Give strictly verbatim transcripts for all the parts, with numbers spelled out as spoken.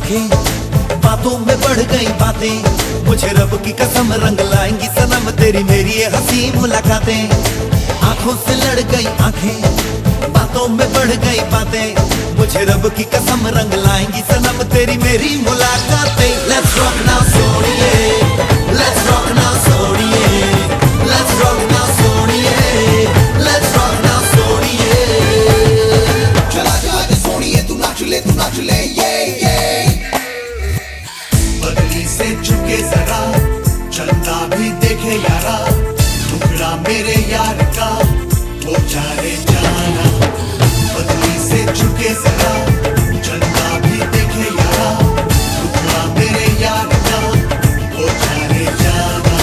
आंखें, बातों में बढ़ गई बातें, मुझे रब की कसम रंग लाएंगी सनम तेरी मेरी ये हंसी मुलाकातें। आंखों से लड़ गई आंखें, बातों में बढ़ गई बातें, मुझे रब की कसम रंग लाएंगी सनम तेरी मेरी मुलाकातें। Let's rock now सोनिए, Let's rock now सोनिए, Let's rock now सोनिए, Let's rock now सोनिए। चला चला के सोनिए तू नाच ले तू नाच ले ये ये। बदली से झुके जरा चलता भी देखे यारा, टुकड़ा मेरे यार का वो चारे जाना। बदली से झुके जरा चलता भी देखे यारा, टुकड़ा मेरे यार का वो चारे जाना।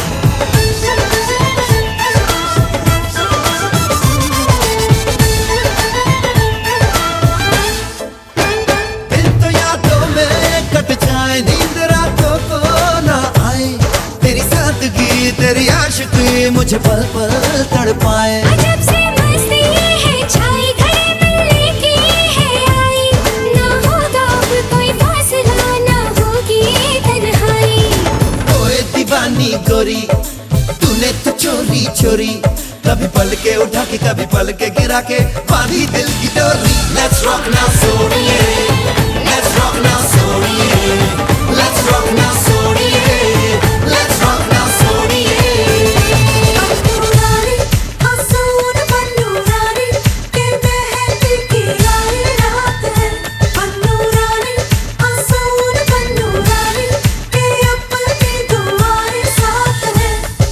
दिल तो यादों में कट जाए, नींद रातों को ना आए, तेरी सादगी तेरी आशिकी मुझे पल पल तड़पाए। अजब सी मस्ती है छाई, घड़ी मिलने की है आई, ना होगा अब कोई फासला, ना होगी तन्हाई। ओए दीवानी गोरी तूने तो चोरी चोरी, कभी पल के उठा के कभी पल के गिरा के बांधी दिल की डोरी। Let's rock now सोनिए, Let's rock now सोनिए, Let's rock now सोनिए, Let's rock now सोनिए। पन्नूरानी हंसून पन्नूरानी के मेहंदी की आई रात है। पन्नूरानी हंसून पन्नूरानी के अपनी दुआएं साथ है।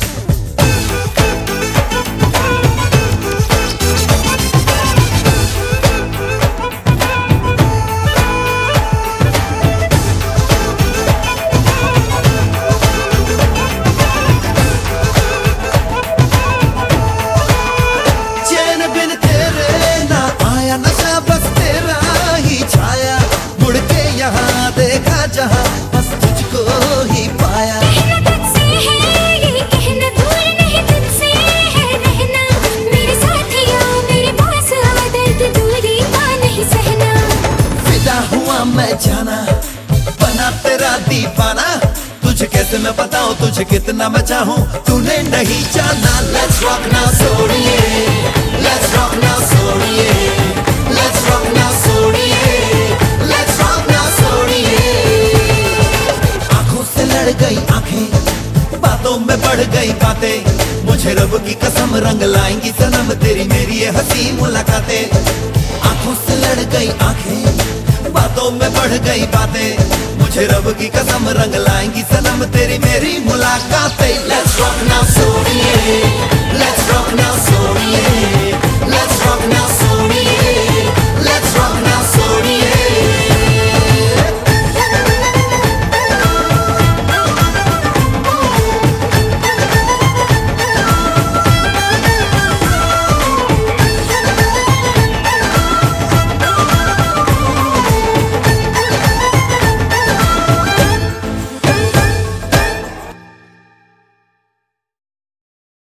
चैन बिन तेरे ना आया, नशा बस तेरा ही छाया, मुड़ के यहाँ देखा जहाँ बस तुझको ही पाया। कहना तुझसे है ये कहना, दूर नहीं तुझसे है रहना, मेरे साथिया मेरे पास आ, दर्द दूरी का नहीं सहना। फिदा हुआ मैं जाना, बना तेरा दीवाना, तुझे कैसे मैं बताऊं तुझे कितना मैं चाहूं, तूने नहीं जाना। Let's rock now सोनिए, Let's rock now सोनिए, Let's rock now सोनिए, Let's rock now सोनिए। आंखों से लड़ गई आंखें, बातों में बढ़ गई बातें, मुझे रब की कसम रंग लाएंगी सनम तेरी मेरी ये हंसी मुलाकातें। आंखों से लड़ गई आंखें, बातों में बढ़ गई बातें, मुझे रब की कसम रंग लाएंगी सनम तेरी मेरी मुलाकातें। Let's rock now सोनिए, Let's rock now सोनिए, Let's rock now सोनिए।